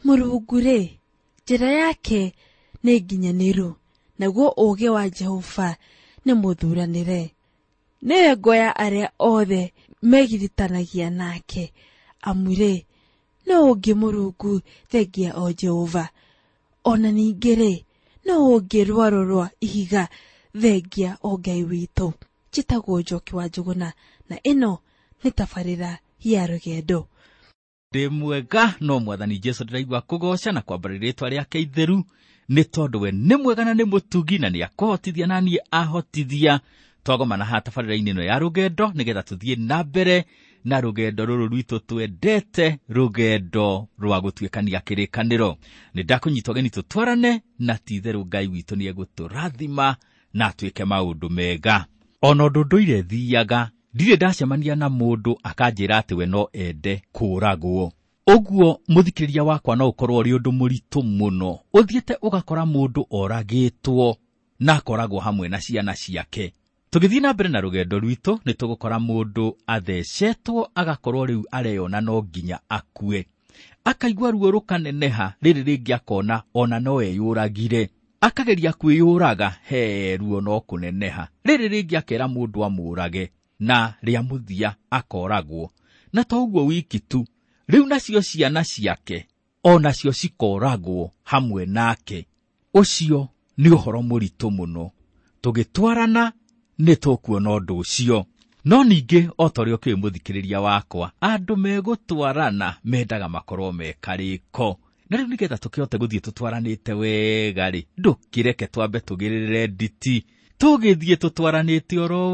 Mũrungu rĩ, njĩra yake nĩ nginyanĩru, naguo ũũgĩ wa Jehova nĩ mũthuranĩre. Nĩwe ngo ya arĩa othe megiritanagia nake, amu rĩ, no ũngĩ Mũrungu thengia o Jehova. Ona ningĩ rĩ, no ũngĩ rwaro rwa ihiga thengia o Ngai witũ. Njĩtagwo Njoki wa Njũgũna, na ĩno nĩ tabarĩra ya rũgendo. Ndĩ mwega no Mwathani Jesũ ndĩraigua kũgoca na kwambarĩria rĩĩtwa rĩake itheru, nĩ tondũ we nĩ mwega na nĩ mũtugi na nĩ akũhotithia na niĩ ahotithia. Twagomana ha tabarĩra-inĩ ĩno ya rũgendo nĩgetha tũthiĩ na mbere na rũgendo rũrũ rwitũ twendete, rũgendo rwa gũtuĩkania kĩrĩkanĩro. Nĩ ndakũnyita ũgeni tũtwarane na ti-itherũ Ngai witũ nĩ egũtũrathima na atuĩke maũndũ mega. Ona ũndũ ndũire thiaga, ndirĩ ndacemania na mũndũ akanjĩra atĩ we no ende kũũragwo. Ũguo mũthikĩrĩria wakwa no ũkorwo ũrĩ ũndũ mũritũ mũno, ũthiĩte ũgakora mũndũ oragĩtwo na akoragwo hamwe na ciana ciake. Tũgĩthiĩ na mbere na rũgendo rwitũ nĩ tũgũkora mũndũ athecetwo agakorwo rĩu areyona no nginya akue. Akaigua ruo rũkaneneha, rĩrĩ rĩngĩ akona ona no eyũragire. Akageria kwĩyũraga, ruo no kũneneha, rĩrĩ rĩngĩ akera mũndũ amũrage na rĩa mũthia akoragwo. Na to ũguo wiki tu, rĩu nacio ciana ciake onacio cikoragwo hamwe nake. Ũcio nĩ ũhoro mũritũ mũno. Tũgĩtwarana nĩ tũkuona ũndũ ũcio. No ningĩ o ta ũrĩa ũkĩũĩ mũthikĩrĩria wakwa, andũ megũtwarana mendaga makorwo mekarĩko. Na rĩu nĩgetha tũkĩhote gũthiĩ tũtwaranĩte wega-rĩ, ndũkĩreke twambe tũgĩrĩre nditi, tũgĩthiĩ tũtwaranĩte oro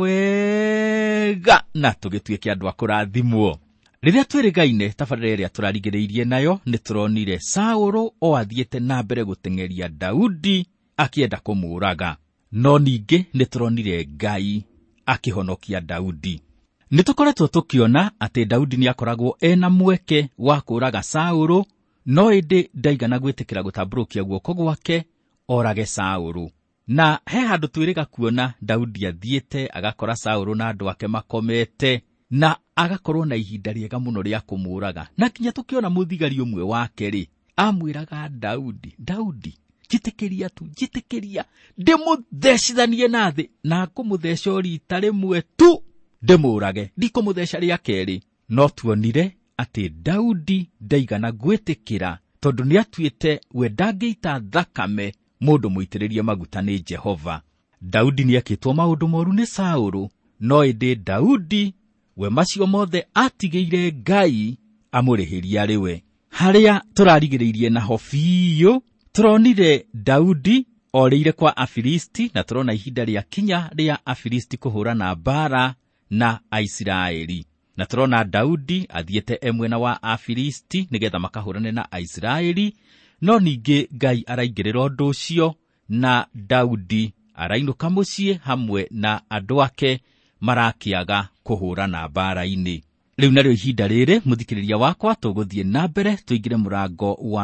wega na tũgĩtuĩke andũ a kũrathimwo. Rĩrĩa twĩrĩgaine tabarĩra ĩrĩa tũrarigĩrĩirie nayo, nĩ tũronire Saũlũ o athiĩte na mbere gũteng'eria Daudi akĩenda kũmũũraga. No ningĩ nĩ tũronire Ngai akĩhonokia Daudi. Nĩ tũkoretwo tũkĩona atĩ Daudi nĩ akoragwo ena mweke wa kũũraga Saũlũ, no ĩndĩ ndaigana gwĩtĩkĩra gũtambũrũkia guoko gwake orage Saũlũ. Na he handũ twĩrĩga kuona Daudi athiĩte agakora Saũlũ na andũ ake makomete na agakorwo na ihinda rĩega mũno rĩa kũmũũraga. Na kinya tũkĩona mũthigari ũmwe wake-rĩ, amwĩraga Daudi, njĩtĩkĩria tu, njĩtĩkĩria ndĩmũthecithanie na thĩ, na ngũmũtheca rita rĩmwe tu ndĩmũũrage, ndikũmũtheca rĩa kerĩ. No tuonire atĩ Daudi ndaigana gwĩtĩkĩra, tondũ nĩ atuĩte we ndangĩita thakame mũndũ mũitĩrĩrie maguta nĩ Jehova. Daudi nĩ ekĩtwo maũndũ moru nĩ Saũlũ, no ĩndĩ Daudi we macio mothe atigĩire Ngai amũrĩhĩria rĩwe. Harĩa tũrarigĩrĩirie na biũ, tũronire Daudi orĩire kwa Afilisti, na tũrona ihinda rĩa kinya rĩa Afilisti kũhũrana mbara na Aisiraeli. Na tũrona Daudi athiĩte mwena wa Afilisti nĩgetha makahũrane na Aisiraeli, no ningĩ Ngai araingĩrĩra ũndũ ũcio na Daudi arainũka mũciĩ hamwe na andũ ake marakĩaga kũhũrana mbara-inĩ. Rĩu narĩo ihinda rĩrĩ, mũthikĩrĩria wakwa, tũgũthiĩ na mbere tũingĩre mũrango wa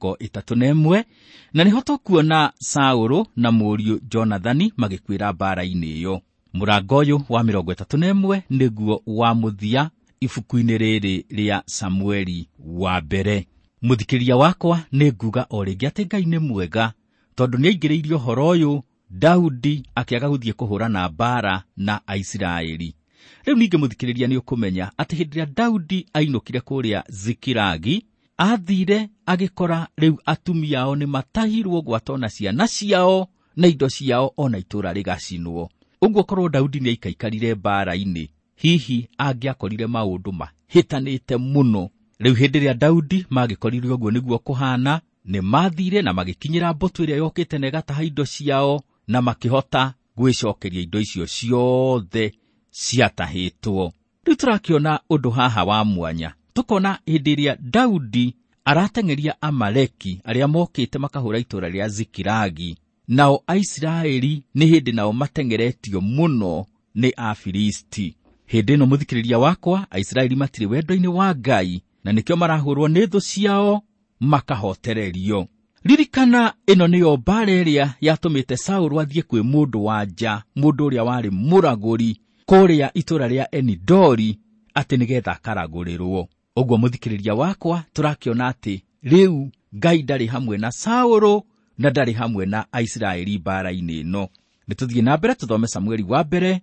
31, na nĩho tũkuona Saũlũ na mũriũ Jonathani magĩkwĩra mbara-inĩ ĩyo. Mũrango ũyũ wa 31 nĩguo wa mũthia ibuku-inĩ rĩrĩ rĩa Samueli wa mbere. Mũthikĩrĩria wakwa, nĩ nguga o rĩngĩ atĩ Ngai nĩ mwega, tondũ nĩ aingĩrĩirie ũhoro ũyũ Daudi akĩaga gũthiĩ kũhũrana mbara na Aisiraeli. Rĩu ningĩ mũthikĩrĩria nĩ ũkũmenya atĩ hĩndĩ ĩrĩa Daudi ainũkire kũrĩa Zikilagi, athire agĩkora rĩu atumia ao nĩ matahirwo gwata na ciana ciao na indo ciao ona itũũra rĩgacinwo. Ũguo korwo Daudi nĩ aikaikarire mbara-inĩ, hihi angĩakorire maũndũ mahĩtanĩte mũno. Rĩu hĩndĩ ĩrĩa Daudi magĩkorire ũguo nĩguo kũhana, nĩ mathire na magĩkinyĩra mbũtũ ĩrĩa yokĩte na ĩgataha indo ciao, na makĩhota gwĩcokeria indo icio ciothe ciatahĩtwo. Rĩu tũrakĩona ũndũ haha wa mwanya. Tũkona hĩndĩ ĩrĩa Daudi arateng'eria Amaleki arĩa mokĩte makahũra itũũra rĩa Zikilagi, nao Aisiraeli nĩ hĩndĩ nao mateng'eretio mũno nĩ Afilisti. Hĩndĩ ĩno mũthikĩrĩria wakwa, Aisiraeli matirĩ wendo-inĩ wa Ngai, na nĩkĩo marahũrwo nĩ thũ ciao makahotererio. Ririkana ĩno nĩyo mbara ĩrĩa yatũmĩte Saũlũ athiĩ kwĩ mũndũ wa nja, mũndũ ũrĩa warĩ mũragũri kũrĩa itũũra rĩa Enidori, atĩ nĩgetha akaragũrĩrwo. Ũguo mũthikĩrĩria wakwa, tũrakĩona atĩ rĩu Ngai ndarĩ hamwe na Saũlũ na ndarĩ hamwe na Aisiraeli mbara-inĩ ĩno. Nĩtũthiĩ na mbere tũthome Samueli wa mbere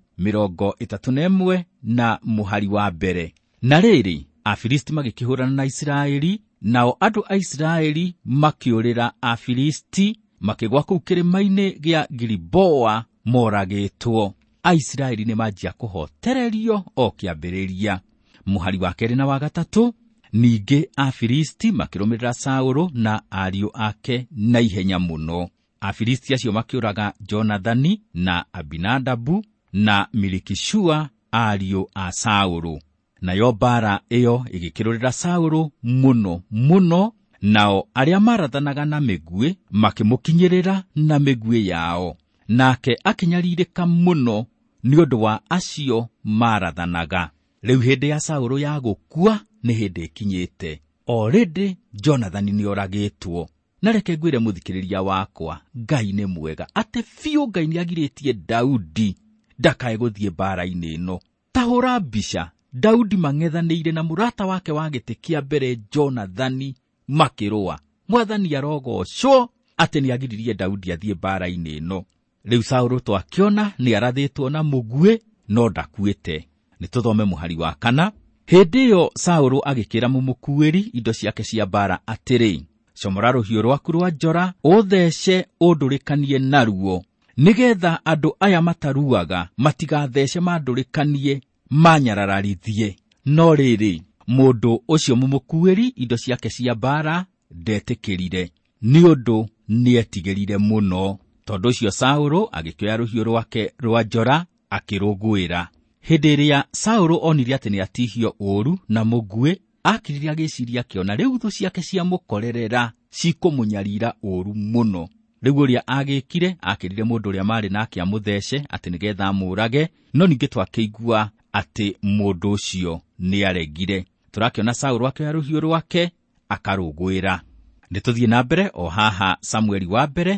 31 na mũhari wa mbere. Na rĩrĩ, Afilisti magĩkĩhũrana na Isiraeli, nao andũ a Isiraeli makĩũrĩra Afilisti, makĩgwa kũu kĩrĩma-inĩ gĩa Giliboa moragĩtwo. Aisiraeli nĩ manjia kũhotererio o kĩambĩrĩria. Mũhari wa kerĩ na wa gatatũ, ningĩ Afilisti makĩrũmĩrĩra Saũlũ na ariũ ake na ihenya mũno. Afilisti acio makĩũraga Jonathani na Abinadabu na Milikishua, ariũ a Saũlũ. Nayo mbara ĩyo ĩgĩkĩrũrĩra Saũlũ mũno mũno, nao arĩa marathanaga na mĩguĩ makĩmũkinyĩrĩra na mĩguĩ yao. Nake akĩnyarirĩka mũno nĩ ũndũ wa acio marathanaga. Rĩu hĩndĩ ya Saũlũ ya gũkua nĩ hĩndĩ ĩkinyĩte. Already Jonathani nĩ oragĩtwo. Na reke ngwĩre mũthikĩrĩria wakwa, Ngai nĩ mwega. Atĩ biũ Ngai nĩ agirĩtie Daudi ndakae gũthiĩ mbara-inĩ ĩno. Tahũra mbica, Daudi mang'ethanĩire na mũrata wake wa gĩtĩ kĩa mbere Jonathani makĩrũa. Mwathani arogocwo atĩ nĩ agiririe Daudi athiĩ mbara-inĩ ĩno. Rĩu Saũlũ twakĩona nĩ arathĩtwo na mũguĩ, no ndakuĩte. Nĩtũthome mũhari wa 4. Hĩndĩ ĩyo Saũlũ agĩkĩra mũmũkuĩri indo ciake cia mbara atĩrĩ, comora rũhiũ rwaku rwa njora, ũthece ũndũrĩkanie naruo, nĩgetha andũ aya mataruaga matigathece mandũrĩkanie manyararithie. No rĩrĩ, mũndũ ũcio mũmũkuĩri indo ciake cia mbara ndetĩkĩrire, nĩ ũndũ nĩetigĩrire mũno. Tondũ ũcio Saũlũ agĩkĩoya rũhiũ rwake rwa njora akĩrũngũĩra. Hĩndĩ ĩrĩa Saũlũ onire atĩ nĩ atihio ũũru na mũguĩ, akĩrire agĩciria akĩona rĩu thũ ciake cia mũkorerera cikũmũnyarira ũũru mũno. Rĩu ũrĩa agĩkire akĩrire mũndũ ũrĩa marĩ nake amũthece atĩ nĩgetha amũrage, no ningĩ twakĩigua atĩ mũndũ ũcio nĩ aregire. Tũrakĩona Saũlũ akĩoya rũhiũ rwake akarũngũĩra. Nĩtũthiĩ na mbere o haha Samueli wa mbere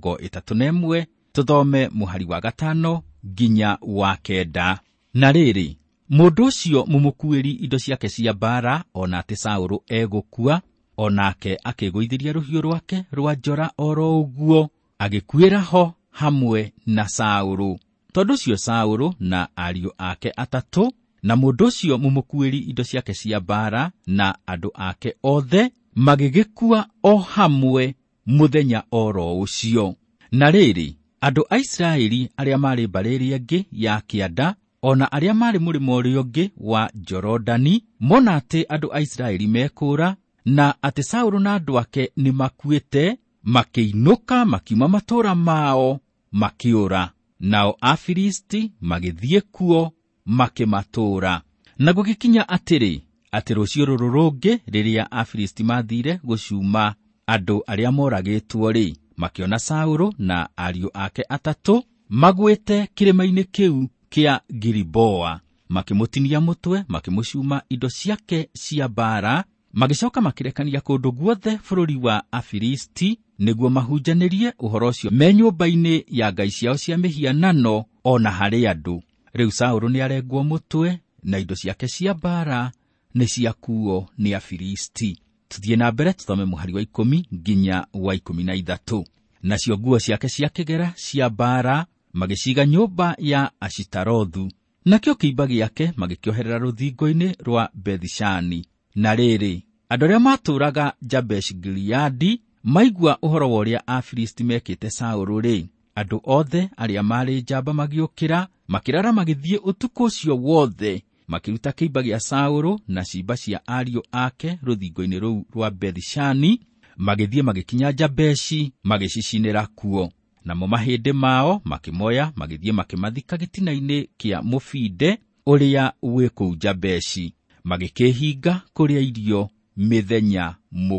31, tũthome mũhari wa 5 nginya wa 9. Na rĩrĩ, mũndũ ũcio mũmũkuĩri indo ciake cia mbara, ona atĩ Saũlũ egũkua, onake akĩgũithĩria rũhiũ rwake rwa njora oro ũguo, agĩkuĩra ho hamwe na Saũlũ. Tondũ ũcio Saũlũ na ariũ ake atatũ, na mũndũ ũcio mũmũkuĩri indo ciake cia mbara na andũ ake othe magĩgĩkua o hamwe mũthenya oro ũcio. Na rĩrĩ, andũ a Isiraeli arĩa marĩ mbarĩ ĩrĩa ĩngĩ ya kĩanda, ona arĩa marĩ mũrĩmo ũrĩa ũngĩ wa Jorodani, mona atĩ andũ a Isiraeli mekũũra na atĩ Saũlũ na andũ ake nĩ makuĩte, makĩinũka makiuma matũũra mao makĩũra. Nao Afilisti magĩthiĩ kuo makĩmatũũra. Na gũgĩkinya atĩ rũciũ rũrũ rũngĩ rĩrĩa Afilisti mathire gũcuma andũ arĩa moragĩtwo-rĩ, makĩona Saũlũ na ariũ ake atatũ magwĩte kĩrĩma-inĩ kĩu kĩa Giliboa, makĩmũtinia mũtwe, makĩmũcuma indo ciake cia mbara, magĩcoka makĩrekania kũndũ guothe bũrũri wa Afilisti, nĩguo mahunjanĩrie ũhoro ũcio me nyũmba-inĩ ya ngai ciao cia mĩhianano ona harĩ andũ. Rĩu Saũlũ nĩ arengwo mũtwe na indo ciake cia mbara nĩ ciakuo nĩ Afilisti. Tũthiĩ na mbere tũthome mũhari wa 10 nginya wa 13. Nacio nguo ciake cia kĩgera cia mbara magĩciga nyũmba ya Ashitarothu, nakĩo kĩimba gĩake magĩkĩoherera rũthingo-inĩ rwa Bethishani. Na rĩrĩ, andũ arĩa matũũraga Jabeshi-Gileadi maigua ũhoro wa ũrĩa Afilisti mekĩte Saũlũ-rĩ, andũ othe arĩa marĩ njamba magĩũkĩra, makĩrara magĩthiĩ ũtukũ ũcio wothe, makĩruta kĩimba gĩa Saũlũ na ciimba cia ariũ ake rũthingo-inĩ rũu rwa Bethishani, magĩthiĩ magĩkinya Jabeshi, magĩcicinĩra kuo. Namo mahĩndĩ mao makĩmoya, magĩthiĩ makĩmathika gĩtina-inĩ kĩa mũbinde ũrĩa wĩ kũu Jabeshi, magĩkĩhinga kũrĩa irio mĩthenya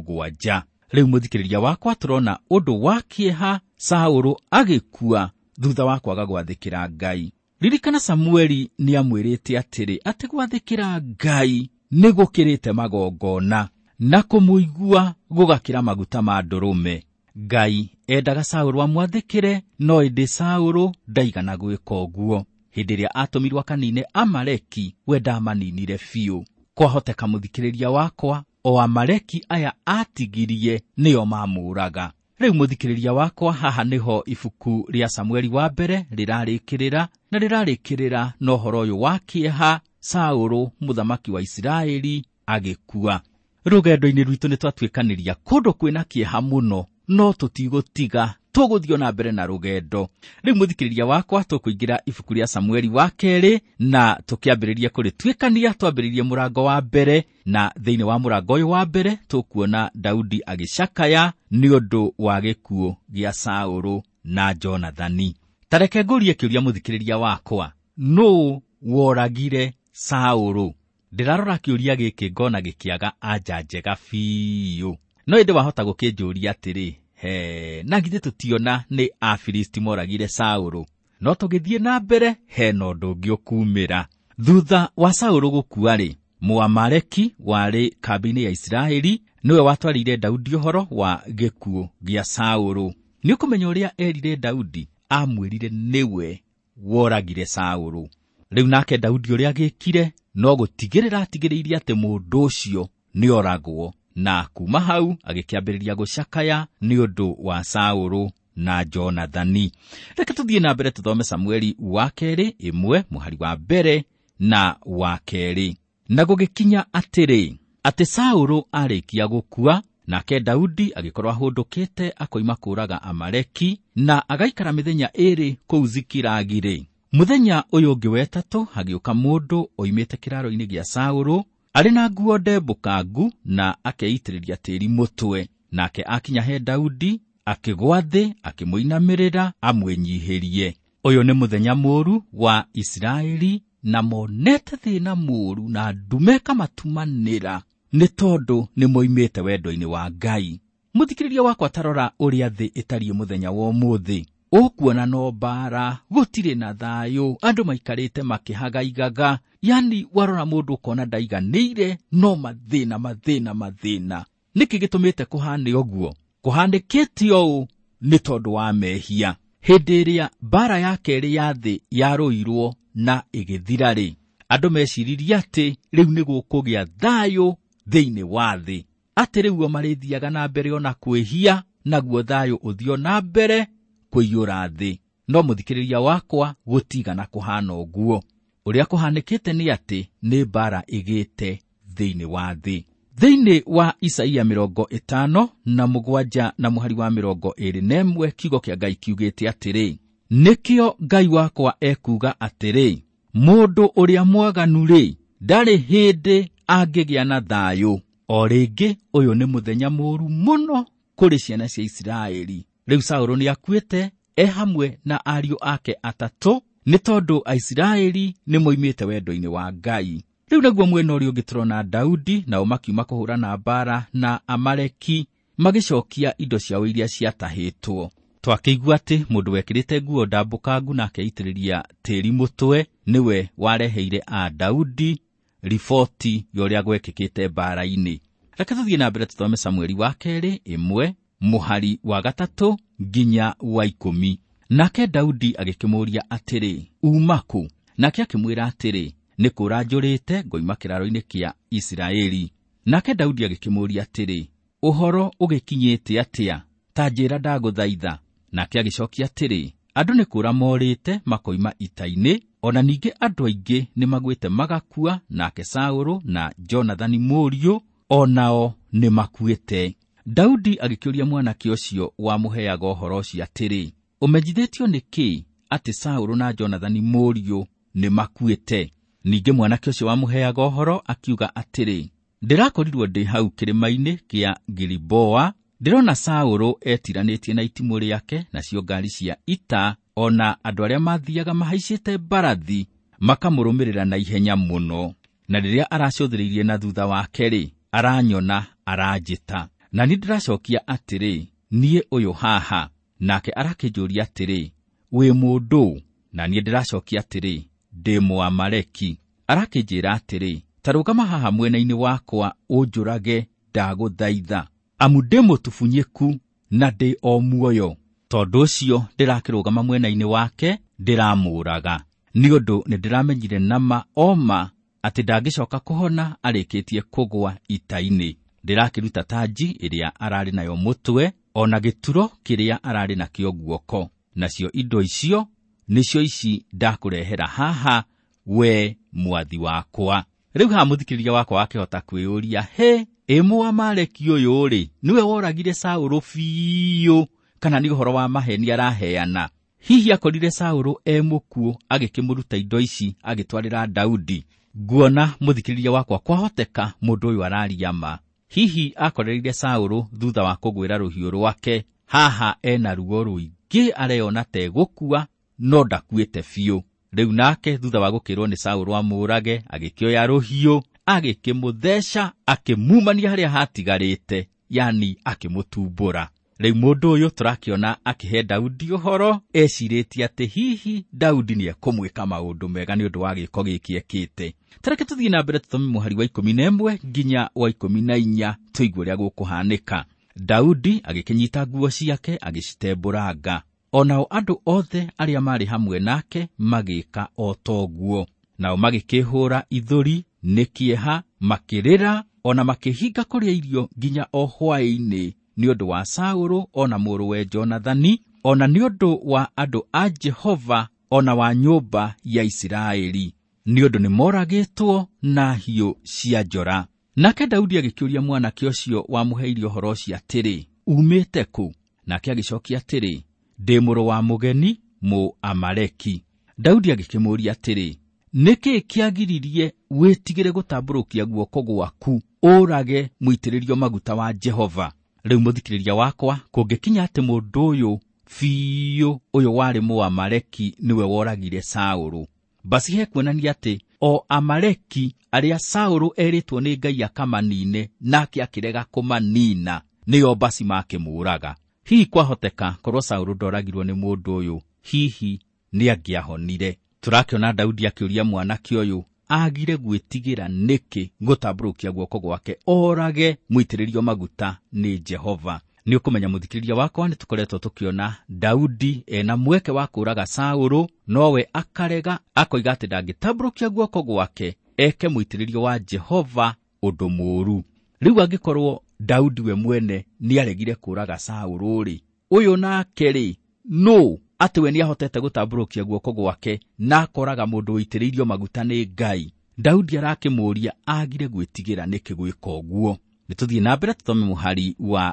7. Rĩu mũthikĩrĩria wakwa, tũrona ũndũ wa kĩeha, Saũlũ agĩkua thutha wa kwaga gwathĩkĩra Ngai. Ririkana Samueli nĩ amwĩrĩte atĩ gwathĩkĩra Ngai nĩ gũkĩrĩte magongona na kũmũigua gũgakĩra maguta ma ndũrũme. Ngai endaga Saũlũ amwathĩkĩre, no ĩndĩ Saũlũ ndaigana gwĩka ũguo. Hĩndĩ ĩrĩa atũmirwo kanine Amaleki, we ndamaninire biũ. Kwahoteka mũthikĩrĩria wakwa, o Amaleki aya atigirie nĩo mamũraga. Rĩu mũthikĩrĩria wakwa, haha nĩho ibuku rĩa Samueli wa mbere rĩrarĩkĩrĩra, na rĩrarĩkĩrĩra na ũhoro ũyũ wa kĩeha, Saũlũ mũthamaki wa Isiraeli agĩkua. Rũgendo-inĩ rwitũ nĩ twatuĩkanĩria kũndũ kwĩna kĩeha mũno, no tũtigũtiga, tũgũthiĩ na mbere na rũgendo. Rĩu mũthikĩrĩria wakwa, tũkũingĩra ibuku rĩa Samueli wa kerĩ na tũkĩambĩrĩria kũrĩtuĩkania. Twambĩrĩrie mũrango wa mbere, na thĩinĩ wa mũrango ũyũ wa mbere tũkuona Daudi agĩcakaya nĩ ũndũ wa gĩkuũ gĩa Saũlũ na Jonathani. Tareke ngũrie kĩũria mũthikĩrĩria wakwa, nũũ woragire Saũlũ? Ndĩrarora kĩũria gĩkĩ ngona gĩkĩaga anja njega biũ. No ĩndĩ wahota gũkĩnjũria atĩrĩ, na githĩ tũtiona nĩ Afilisti moragire Saũlũ? No tũgĩthiĩ na mbere, hena ũndũ ũngĩ ũkumĩra. Thutha wa Saũlũ gũkua-rĩ, Mũamaleki warĩ kambĩ-inĩ ya Isiraeli nĩwe watwarĩire Daudi ũhoro wa gĩkuũ gĩa Saũlũ. Nĩ ũkũmenya ũrĩa erire Daudi, amwĩrire nĩwe woragire Saũlũ. Rĩu nake Daudi ũrĩa agĩkire no gũtigĩrĩra atigĩrĩire atĩ mũndũ ũcio nĩ oragwo, na kuma hau agĩkĩambĩrĩria gũcakaya nĩ ũndũ wa Saũlũ na Jonathani. Reke tũthiĩ na mbere tũthome Samueli wa kerĩ 1 mũhari wa mbere na wa kerĩ. Na gũgĩkinya atĩrĩ, atĩ Saũlũ arĩkia gũkua, nake Daudi agĩkorwo ahũndũkĩte akoima kũũraga Amaleki, na agaikara mĩthenya 2 kũu Zikilagi-rĩ. Mũthenya ũyũ ũngĩ wa ĩtatũ hagĩũka mũndũ oimĩte kĩraro-inĩ gĩa Saũlũ, arĩ na nguo ndembũkangu na akeitĩrĩria tĩĩri mũtwe. Nake akinya he Daudi, akĩgwa thĩ, akĩmũinamĩrĩra amwĩnyihĩrie. Ũyũ nĩ mũthenya mũũru wa Isiraeli, na monete thĩna mũũru na ndume kamatumanĩra, nĩ tondũ nĩ moimĩte wendo-inĩ wa Ngai. Mũthikĩrĩria wakwa, tarora ũrĩa thĩ ĩtariĩ mũthenya wa ũmũthĩ. Ũkuona no mbara, gũtirĩ na thayũ, andũ maikarĩte makĩhagaigaga. Yani warora mũndũ ũkona ndaiganĩire, no mathĩna. Nĩkĩ gĩtũmĩte kũhane ũguo? Kũhanĩkĩte ũũ nĩ tondũ wa mehia. Hĩndĩ ĩrĩa mbara ya kerĩ ya thĩ yarũirwo na ĩgĩthira-rĩ, andũ meciririe atĩ rĩu nĩ gũkũgĩa thayũ thĩinĩ wa thĩ, atĩ rĩu o marĩthiaga na mbere ona kwĩhia, naguo thayũ ũthio na mbere kũiyũra thĩ. No mũthikĩrĩria wakwa, gũtigana kũhana ũguo. Ũrĩa kũhanĩkĩte nĩ atĩ nĩ mbara ĩgĩte thĩinĩ wa thĩ. Thĩinĩ wa Isaia 57 na mũhari wa 21, kiugo kĩa Ngai kiugĩte atĩrĩ, nĩkĩo Ngai wakwa ekuga atĩrĩ, mũndũ ũrĩa mwaganu-rĩ, ndarĩ hĩndĩ angĩgĩa na thayũ. O rĩngĩ, ũyũ nĩ mũthenya mũũru mũno kũrĩ ciana cia Isiraeli. Rĩu Saũlũ nĩ akuĩte, hamwe na ariũ ake atatũ, nĩ tondũ Aisiraeli nĩ moimĩte wendo-inĩ wa Ngai. Rĩu naguo mwena ũrĩa ũngĩ tũrona Daudi, nao makiuma kũhũrana mbara na Amaleki, magĩcokia indo ciao iria ciatahĩtwo. Twakĩigua atĩ mũndũ wekĩrĩte nguo ndambũkangu na akeitĩrĩria tĩĩri mũtwe nĩwe wareheire Daudi riboti ya ũrĩa gwekĩkĩte mbara-inĩ. Reke tũthiĩ na mbere tũthome Samueli wa kerĩ 1 mũhari wa 3 nginya wa 10. Nake Daudi agĩkĩmũria atĩrĩ, uma kũ? Nake akĩmwĩra atĩrĩ, nĩ kũũra njũrĩte ngoima kĩraro-inĩ kĩa Isiraeli. Nake Daudi agĩkĩmũria atĩrĩ, ũhoro ũgĩkinyĩte atĩa? Ta njĩra ndagũthaitha. Nake agĩcokia atĩrĩ, andũ nĩ kũũra morĩte makoima ita-inĩ, ona ningĩ andũ aingĩ nĩ magwĩte magakua, nake Saũlũ na Jonathani mũriũ onao nĩ makuĩte. Daudi agĩkĩũria mwanake ũcio wamũheaga ũhoro ũcio atĩrĩ, ũmenyithĩtio nĩkĩ atĩ Saũlũ na Jonathani mũriũ nĩ makuĩte? Ningĩ mwanake ũcio wamũheaga ũhoro akiuga atĩrĩ, ndĩrakorirwo ndĩ hau kĩrĩma-inĩ kĩa Giliboa, ndĩrona Saũlũ etiranĩtie na itimũ rĩake nacio ngari cia ita, ona andũ arĩa mathiaga mahaicĩte mbarathi makamũrũmĩrĩra na ihenya mũno. Na rĩrĩa aracũthĩrĩirie na thutha wake-rĩ, aranyona aranjĩta. Na nĩ ndĩracokia atĩrĩ, niĩ ũyũ haha. Nake arakĩnjũria atĩrĩ, wĩ mũndũ? Na niĩ ndĩracokia atĩrĩ, ndĩ Mũamaleki. Arakĩnjĩra atĩrĩ, ta rũgama haha mwena-inĩ wakwa ũnjũrage ndagũthaitha, amu ndĩ mũtubunyĩku na ndĩ o muoyo. Tondũ ũcio ndĩrakĩrũgama mwena-inĩ wake ndĩramũũraga, nĩ ũndũ nĩ ndĩramenyire nama oma atĩ ndangĩcoka kũhona arĩkĩtie kũgwa ita-inĩ. ndĩrakĩruta tanji ĩrĩa ararĩ nayo mũtwe, ona gĩturo kĩrĩa ararĩ nakĩo guoko. Nacio indo icio nĩcio ici ndakũrehera haha, we mwathi wakwa. Rĩu haha mũthikĩrĩria wakwa wakĩhota kwĩyũria, Mũamaleki ũyũ rĩ, niwe woragire Saũlũ biũ, kana nĩ ũhoro wa maheni araheana? Hihi akorire Saũlũ mũkuũ agĩkĩmũruta indo ici agĩtwarĩra Daudi? Nguona mũthikĩrĩria wakwa kwahoteka mũndũ ũyũ araria ma. Hihi akorereire Saũlũ thutha wa kũgwĩra rũhiũ rwake, haha ena ruo rũingĩ areyona te gũkua, no ndakuĩte biũ. Rĩu nake thutha wa gũkĩrwo nĩ Saũlũ amũrage, agĩkĩoya rũhiũ, agĩkĩmũtheca, akĩmumania harĩa hatigarĩte, yani akĩmũtumbũra. Rĩu mũndũ ũyũ tũrakĩona akĩhe Daudi ũhoro, ecirĩtie atĩ hihi Daudi nĩekũmwĩka maũndũ mega nĩ ũndũ wa gĩko gĩkĩ ekĩte. Tareke tũthiĩ na mbere tũthome mũhari wa 11 nginya wa 14 tũigue ũrĩa gũkũhanĩka. Daudi agĩkĩnyita nguo ciake agĩcitembũranga. Onao andũ othe arĩa marĩ hamwe nake magĩka o toguo. Nao magĩkĩhũra ithũri nĩ kĩeha, makĩrĩra, ona makĩhinga kũrĩa irio nginya o hwaĩ-inĩ, nĩ ũndũ wa Saũlũ ona mũrũwe Jonathani, ona nĩ ũndũ wa andũ a Jehova, ona wa nyũmba ya Isiraeli, nĩ ũndũ nĩ moragĩtwo na hiũ cia njora. Nake Daudi agĩkĩũria mwanake ũcio wamũheire ũhoro ũcio atĩrĩ, umĩte kũ? Nake agĩcokia atĩrĩ, ndĩ mũrũ wa mũgeni Mũamaleki. Daudi agĩkĩmũũria atĩrĩ, nĩkĩ kĩagiririe wĩtigĩre gũtambũrũkia guoko gwaku ũrage mũitĩrĩrio maguta wa Jehova? Rĩu mũthikĩrĩria wakwa, kũngĩkinya atĩ mũndũ ũyũ biũ ũyũ warĩ Mũamaleki nĩwe woragire Saũlũ, basi hekuonania atĩ o Amaleki arĩa Saũlũ erĩtwo nĩ Ngai akamanine, nake akĩrega kũmanina, nĩo basi makĩmũraga. Hihi kwahoteka korwo Saũlũ ndoragirwo nĩ mũndũ ũyũ, hihi nĩangĩahonire. Tũrakĩona Daudi akĩũria mwanake ũyũ agire gwĩtigĩra nĩkĩ gũtambũrũkia guoko gwake orage mũitĩrĩrio maguta nĩ Jehova. Nĩ ũkũmenya mũthikĩrĩria wakwa, nĩ tũkoretwo tũkĩona Daudi ena mweke wa kũraga Saũlũ, nowe akarega, akoiga atĩ ndangĩtambũrũkia guoko gwake eke mũitĩrĩrio wa Jehova ũndũ mũũru. Rĩu angĩkorwo Daudi we mwene nĩaregire kũraga Saũlũ rĩ, ũyũ nake rĩ, no atĩ we nĩahotete gũtambũrũkia guoko gwake na akoraga mũndũ ũitĩrĩirio maguta nĩ Ngai? Daudi arakĩmũũria agire gwĩtigĩra nĩkĩ gwĩka ũguo. Nĩtũthiĩ na mbere tũthome mũhari wa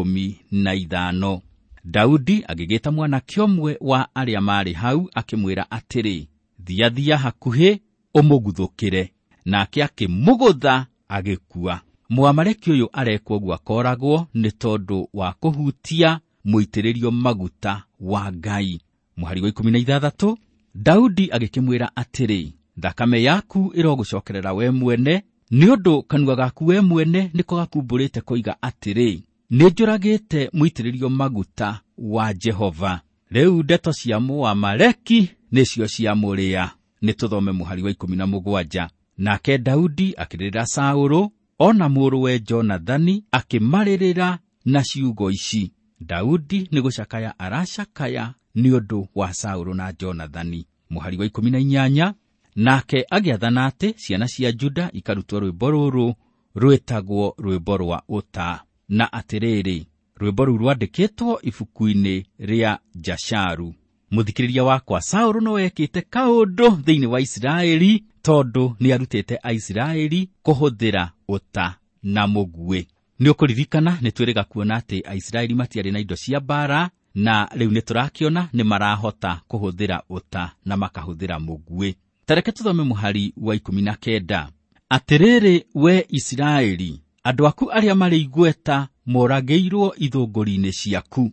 15. Daudi agĩgĩta mwanake ũmwe wa arĩa marĩ hau akĩmwĩra atĩrĩ, thiathia hakuhĩ ũmũguthũkĩre. Nake akĩmũgũtha agĩkua. Mũamaleki ũyũ arekwo ũguo akoragwo nĩ tondũ wa kũhutia mũitĩrĩrio maguta wa Ngai. Mũhari wa 16, Daudi agĩkĩmwĩra atĩrĩ, thakame yaku ĩrogũcokerera we mwene, nĩ ũndũ kanua gaku we mwene nĩko gakumbũrĩte koiga atĩrĩ, nĩnjũragĩte mũitĩrĩrio maguta wa Jehova. Rĩu ndeto cia Mũamaleki nĩcio cia mũrĩa. Nĩtũthome mũhari wa 17. Nake Daudi akĩrĩrĩra Saũlũ, ona mũrũwe Jonathani akĩmarĩrĩra na ciugo ici. Daudi nĩ gũcakaya aracakaya nĩ ũndũ wa Saũlũ na Jonathani. Mũhari wa 18, nake agĩathana atĩ ciana cia Juda ikarutwo rwĩmbo rũrũ rwĩtagwo rwĩmbo rwa ũta, na atĩrĩrĩ, rwĩmbo rũu rwandĩkĩtwo ibuku-inĩ rĩa Jasharu. Mũthikĩrĩria wakwa, Saũlũ no ekĩte kaũndũ thĩinĩ wa Isiraeli, tondũ nĩarutĩte Aisiraeli kũhũthĩra ũta na mũguĩ. Nĩ ũkũririkana nĩtwĩrĩga kuona atĩ Aisiraeli matiarĩ na indo cia mbara, na rĩu nĩtũrakĩona nĩ marahota kũhũthĩra ũta na makahũthĩra mũguĩ. Tareke tũthome mũhari wa 19. Atĩrĩrĩ we Isiraeli, andũ aku arĩa marĩ igweta moragĩirwo ithũngũri-inĩ ciaku.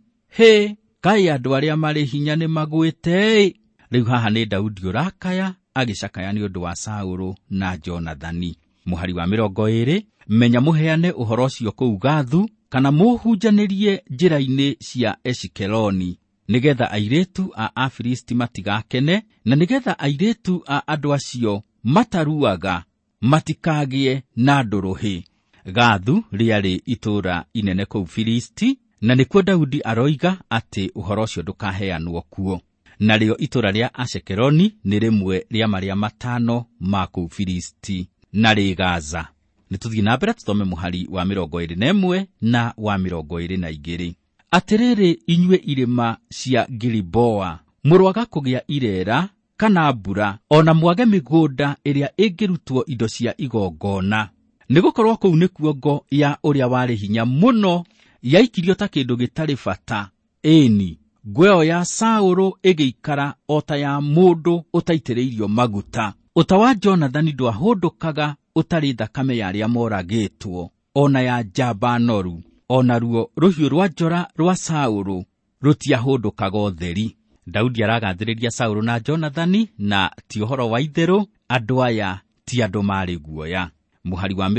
Kaĩ andũ arĩa marĩ hinya nĩ magwĩte? Rĩu haha nĩ Daudi ũrakaya agĩcakaya nĩ ũndũ wa Saũlũ na Jonathani. Mũhari wa 20, menya mũheane ũhoro ũcio kũu Gathu, kana mũhunjanĩrie njĩra-inĩ cia Eshikeloni, nĩgetha airĩtu a Afilisti matigakene, na nĩgetha airĩtu a andũ acio mataruaga matikagĩe na ndũrũhĩ. Gathu rĩarĩ itũũra inene kũu Filisti, na nĩkuo Daudi aroiga atĩ ũhoro ũcio ndũkaheanwo kuo. Narĩo itũũra rĩa Ashikeloni nĩ rĩmwe rĩa marĩa matano ma kũu Filisti, na rĩ Gaza. Nituthie na mbere tuthome muhari wa 21 na wa 22. Atiriri inyue irima cia Gilboa, murwaga kugia irera kana mbura, ona mwage migunda iria ingirutwo indo cia igongona. Nigukorwo kuu nikuo ngo ya uria wari hinya muno yaikirio ta kindu gitari bata. Eni ngweo ya Saulu igiikara ota ya mundu utaitiriirio maguta. Uta wa Jonathani ndwahundukaga utari thakame ya aria moragitwo, ona ya njamba noru, ona ruo ruhiu rwa njora rwa Saulu rutiahundukaga utheri. Daudi aragathiriria Saulu na Jonathani, na ti uhoro wa itheru, andu aya ti andu mari guoya. Muhari wa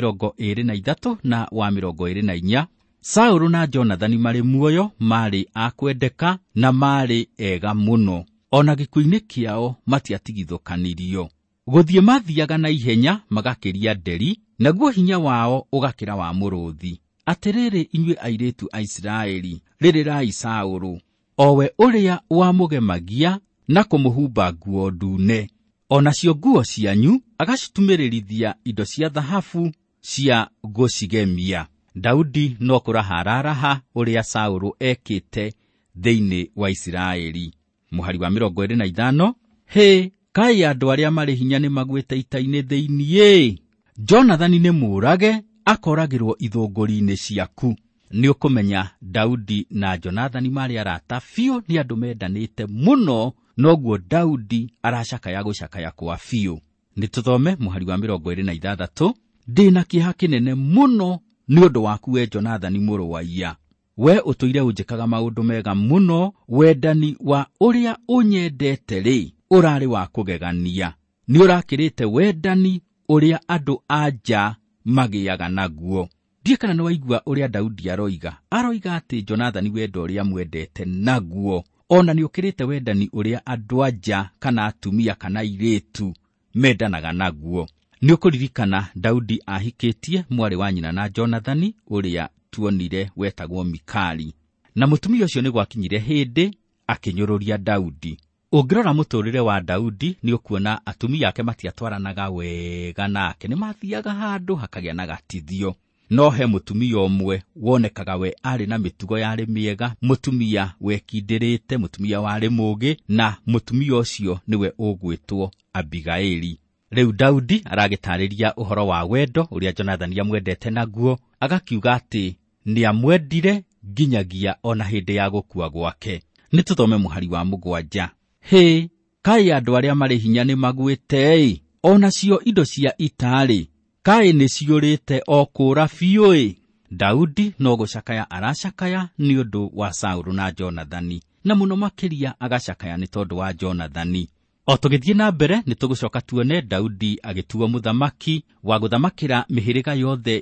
23 na wa 24. Saulu na Jonathani mari muoyo, mari akwendeka na mari ega muno, ona gikuini kiao matiatigithukanirio. Guthie mathiaga na ihenya magakiria nderi, naguo hinya wao ugakira wa muruthi. Atiriri inyue airetu a Israeli, ririrai Saulu, owe uria wamugemagia na kumuhumba nguo ndune, ona cio nguo cianyu agacitumirithia indo cia thahabu cia gucigemia. Daudi no kurahararaha uria Saulu ekite thiini wa Israeli. Muhari wa 25. He kai andu aria mari hinya ni magwete itaini thiini. Jonathani ni murage akoragirwo ithunguri-ini ciaku. Ni ukumenya Daudi na Jonathani mari arata fio, ni andu mendanite muno, noguo Daudi aracakaya gucakaya kwa fio. Nituthome muhari wa 26. Ndina kiha kinene muno ni undu waku we Jonathani muru wa iya. We utuire unjikaga maundu mega muno, wendani wa uria unyendete ri urari wa kugegania. Ni urakirite wendani uria andu anja magiaga naguo. Ndiekana no waigua uria Daudi aroiga ati Jonathani wendo uria mwendete naguo, ona ni ukirite wendani uria andu anja kana atumia kana iretu mendanaga naguo. Ni ukuririkana Daudi ahikitie mwari wa nyina na Jonathani uria tuonire wetagwo Mikali, na mutumia ucio ni gwakinyire hindi akinyururia Daudi. Ungirora muturire wa Daudi ni ukuona atumia ake matiatwaranaga wega nake, ni mathiaga handu hakagia na gatithio. No he mutumia omwe wonekaga we ari na mitugo yari miega, mutumia wekindirite, mutumia wari mugi, na mutumia ucio niwe ugwitwo Abigaili. Riu Daudi aragitariria uhoro wa wendo uria Jonathani amwendete naguo, agakiuga ati ni amwendire nginyagia ona hindi ya gukua gwake. Nituthome muhari wa 7. He kai andu aria mari hinya ni magwite, ona cio indo cia itari kai ni ciurite okura fiu. Daudi no gucakaya aracakaya ni undu wa Saulu na Jonathani, na muno makiria agacakaya ni tondu wa Jonathani. O tugithie na mbere ni tugucoka tuone Daudi agituo muthamaki wa guthamakira mihiriga yothe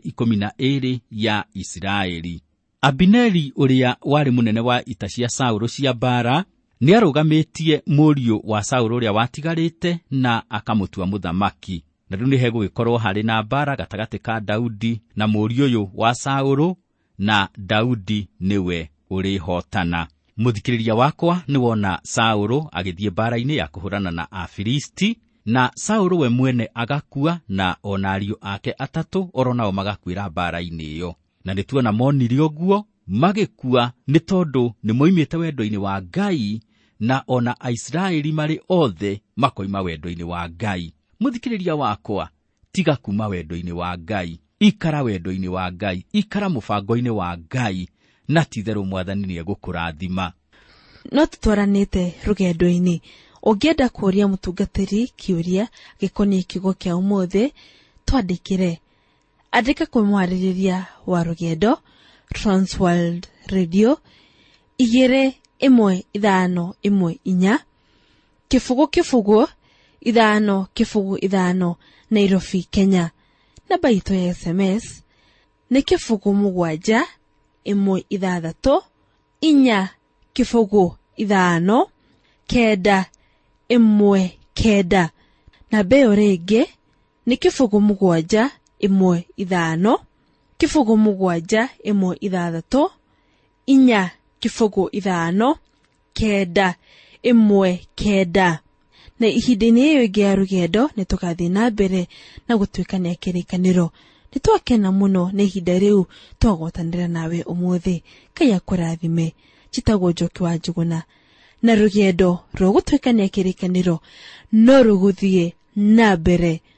12 ya Israeli. Abineri uria wari munene wa ita cia Saulu cia bara ni arugamitie muriu wa Saulu uria watigarite na akamutua muthamaki. Na riu ni hegugikorwo hari na bara gatagati ka Daudi na muriu uyu wa Saulu, na Daudi niwe uri hotana. Muthikiriria wakwa ni wona Saulu agithie bara-ini ya kuhurana na Afilisti, na Saulu we mwene agakua, na onariu ake atatu oronao magakwira bara-ini iyo. Na nituona moniri oguo magikua ni tondu ni moimite wendo-ini wa Ngai, na ona Aisraeli mari othe makoima wendo-ini wa Ngai. Muthikiriria wakwa, tiga kuma wendo-ini wa Ngai, ikara wendo-ini wa Ngai, ikara mubango-ini wa Ngai, na titheru mwathani ni egukurathima. No tutwaranite rugendo-ini. Ungienda kuria mutungatiri kiuria gikoni kigo kia umuthi, twandikire. Andika kumwaririria wa rugendo, Transworld Radio 21514 kifugu 505 Nairobi, Kenya. Namba itu ya SMS ni kifugu 7 1 inya kifugu 5 keda 1 keda. Na beyo rege ni kifugu 7 1 5 kifugu 7 1 6 inya kifugu 5 keda 1 keda. Na ihindini iyo ingi ya rugendo ni tukathii na mbere na gutwikania kirikaniro nitwakena muno nĩ ihinda rĩu twagotanĩra nawe ũmũthĩ. Ngai akũrathime. Njĩtagwo Njoki wa Njuguna, na rũgendo rwa gũtuĩkania kĩrĩkanĩro no rũgũthiĩ na mbere